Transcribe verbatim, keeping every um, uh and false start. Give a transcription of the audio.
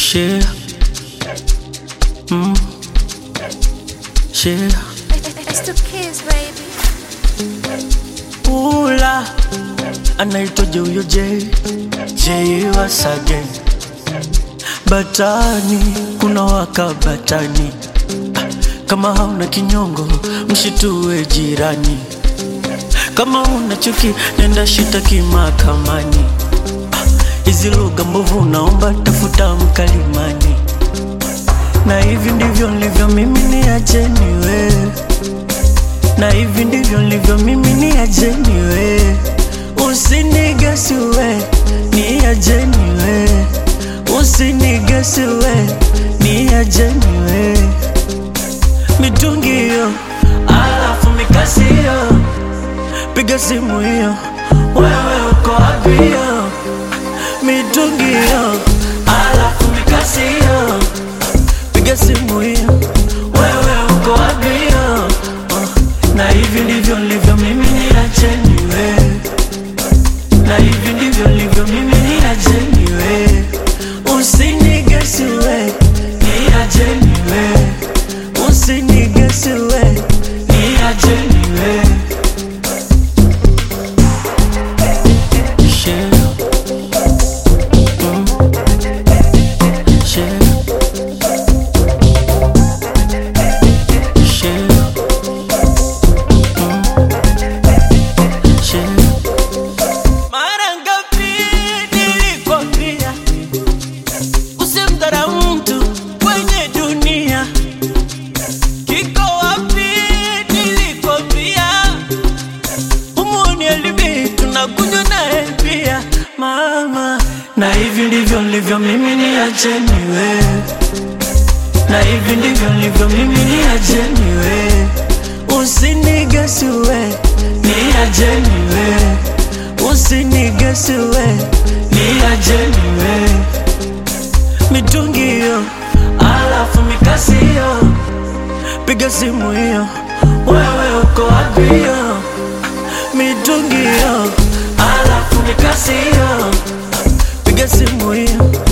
Share, mm, share. It's the kids, baby. Ula, anaitwaje huyo J, J once again. Batani, kuna waka batani. Kama hauna kinyongo, mshitue jirani. Kama una chuki, nenda shitaki mahakamani. Hizi lugha mbovu naomba tafuta mkalimani. Na hivi ndivyo nilivyo mimi, niacheni we. Na hivi ndivyo nilivyo mimi, niacheni we. Usinigesi we, niacheni we. Usinigesi we, niacheni we. Mitungi yo, alafu mikasi yo. Piga simu yo, wewe uko wapi yo. Mitungi yo, alafu mikasi yo. Piga simu yo, wewe uko wapi yo. uh, Na hivi ndivyo nilivyo mimi, niacheni we. Na hivi ndivyo nilivyo mimi, niacheni we. Usinigesi we, niacheni we. Usinigesi we, niacheni we. Share, mm, share, share, mm, share. Mara ngapi nilikwambia usimdharau mtu kwenye dunia? Kiko wapi nilikwambia umuoni alibi tunakunywa naye pia mama? Na hivi ndivyo nilivyo mimi, niacheni we. Na hivi ndivyo nilivyo mimi, niacheni we. Usinigesi we, niacheni we. Usinigesi we, niacheni we. Mitungi yo, alafu mikasi yo. Piga simu yo, wewe uko wapi yo. Mitungi yo, alafu mikasi yo. Piga simu yo.